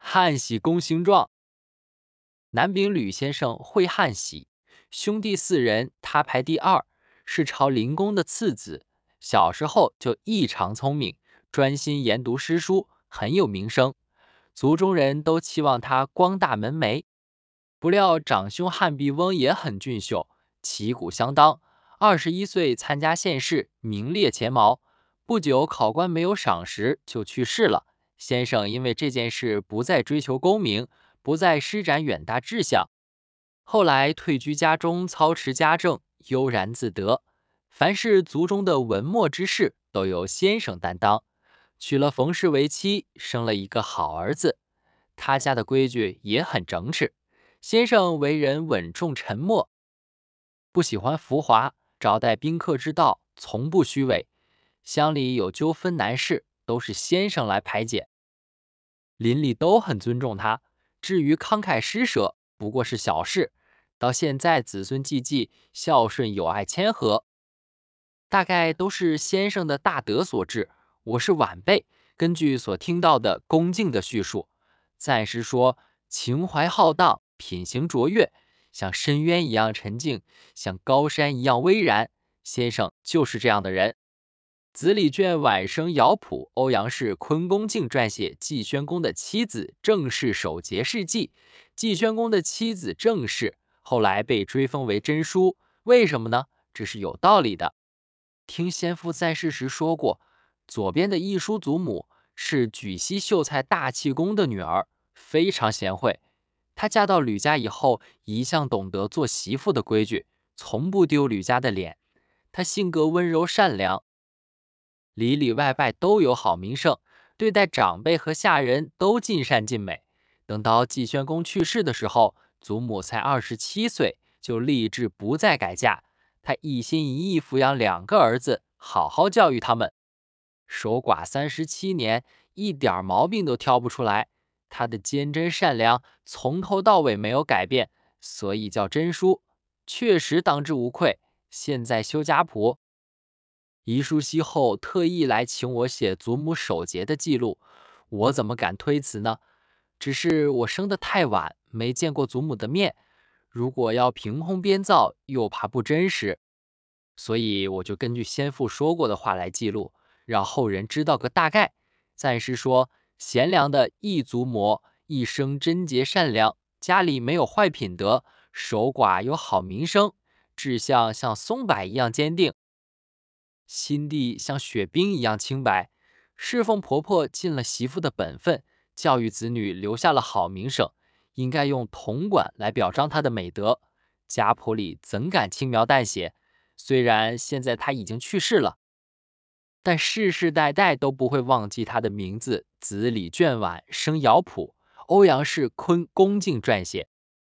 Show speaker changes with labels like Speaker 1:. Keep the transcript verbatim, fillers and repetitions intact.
Speaker 1: 汉喜公行状。南秉吕先生会汉喜，兄弟四人，他排第二，是朝灵公的次子。小时候就异常聪明，专心研读诗书，很有名声。族中人都期望他光大门楣。不料长兄汉毕翁也很俊秀，旗鼓相当，二十一岁参加县试，名列前茅。不久考官没有赏识，就去世了。先生因为这件事不再追求功名，不再施展远大志向，后来退居家中，操持家政，悠然自得。凡是族中的文墨之事，都由先生担当。娶了冯氏为妻，生了一个好儿子。他家的规矩也很整饬。先生为人稳重沉默，不喜欢浮华，招待宾客之道从不虚伪。乡里有纠纷难事，都是先生来排解。邻里都很尊重他，至于慷慨施舍，不过是小事。到现在子孙继继，孝顺友爱谦和，大概都是先生的大德所致。我是晚辈，根据所听到的恭敬的叙述，暂时说情怀浩荡，品行卓越，像深渊一样沉静，像高山一样巍然。先生就是这样的人。子李卷晚生姚溥，欧阳氏坤公敬撰写季宣公的妻子郑氏守节事迹。季宣公的妻子郑氏后来被追封为真淑，为什么呢？这是有道理的。听先父在世时说过，左边的一叔祖母是举西秀才大气公的女儿，非常贤惠。她嫁到吕家以后，一向懂得做媳妇的规矩，从不丢吕家的脸。她性格温柔善良，里里外外都有好名声，对待长辈和下人都尽善尽美。等到季宣公去世的时候，祖母才二十七岁，就立志不再改嫁。她一心一意抚养两个儿子，好好教育他们。守寡三十七年，一点毛病都挑不出来。她的坚贞善良从头到尾没有改变，所以叫真淑，确实当之无愧。现在修家谱，遗书息后特意来请我写祖母守节的记录，我怎么敢推辞呢？只是我生得太晚，没见过祖母的面，如果要凭空编造，又怕不真实，所以我就根据先父说过的话来记录，让后人知道个大概。暂时说，贤良的一族模，一生贞洁善良，家里没有坏品德，守寡有好名声，志向像松柏一样坚定，心地像雪冰一样清白，侍奉婆婆尽了媳妇的本分，教育子女留下了好名声，应该用铜管来表彰她的美德。家谱里怎敢轻描淡写？虽然现在她已经去世了，但世世代代都不会忘记她的名字。子李卷晚生姚溥，欧阳氏坤恭敬撰写。